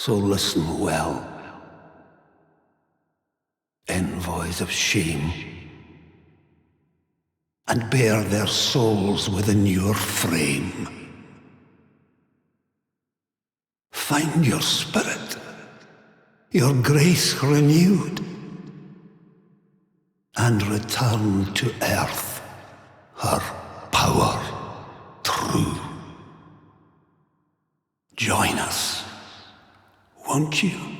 So listen well, envoys of shame, and bear their souls within your frame. Find your spirit, your grace renewed, and return to earth her power true. Join us, won't you?